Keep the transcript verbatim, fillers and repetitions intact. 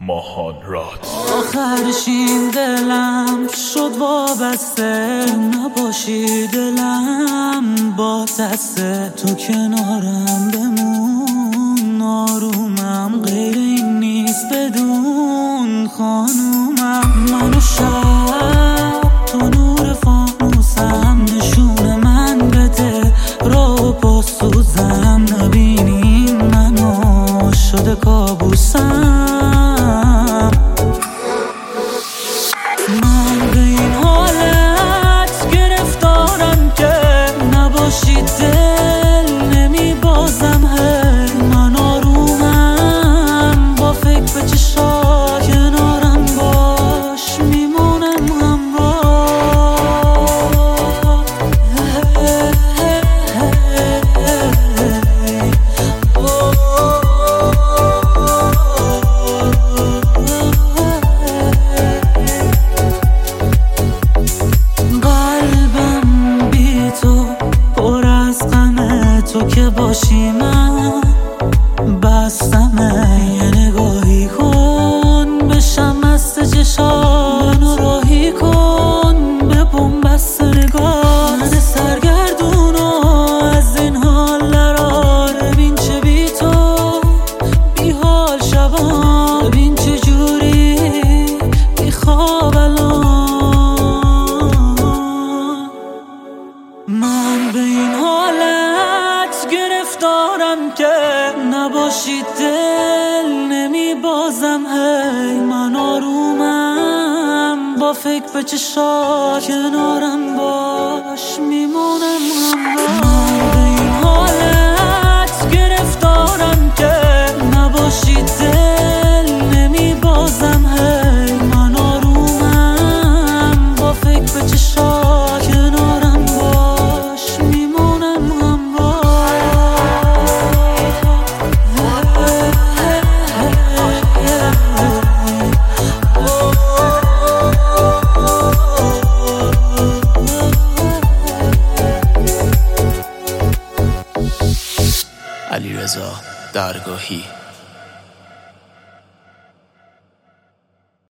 ماهان راد. آخرش این دلم شد وابسته، نباشی دلم با دسته، تو کنارم بمون آرومم، غیر این نیست بدون خانومم. منو شب تو نور فانوسم، نشون من بده رو پاسوزم، نبینین منو شده کابوسم. من به این حالت گرفتارم که نباشی دل نمی بازم، هی من آرومم با فکر به چشا، کنارم باش میمونم همراه. تو که باشی من بستمه، یه نگاهی کن بشم مست چشات، منو راهی کن به بنبست نگاه. من سرگردونو از این حال نرار، ببین چه بی تو بی حال شبان، ببین چه جوری بی خواب الان. من به این حالت گرفتارم که نباشی دل نمی بازم، هی من آرومم با فکر به چشات، کنارم باش میمونم همراه. من به این حالت گرفتارم که نباشی دل نمی بازم، هی من آرومم با فکر به چشات، کنارم باش میمونم همراه. علیرضا درگاهی.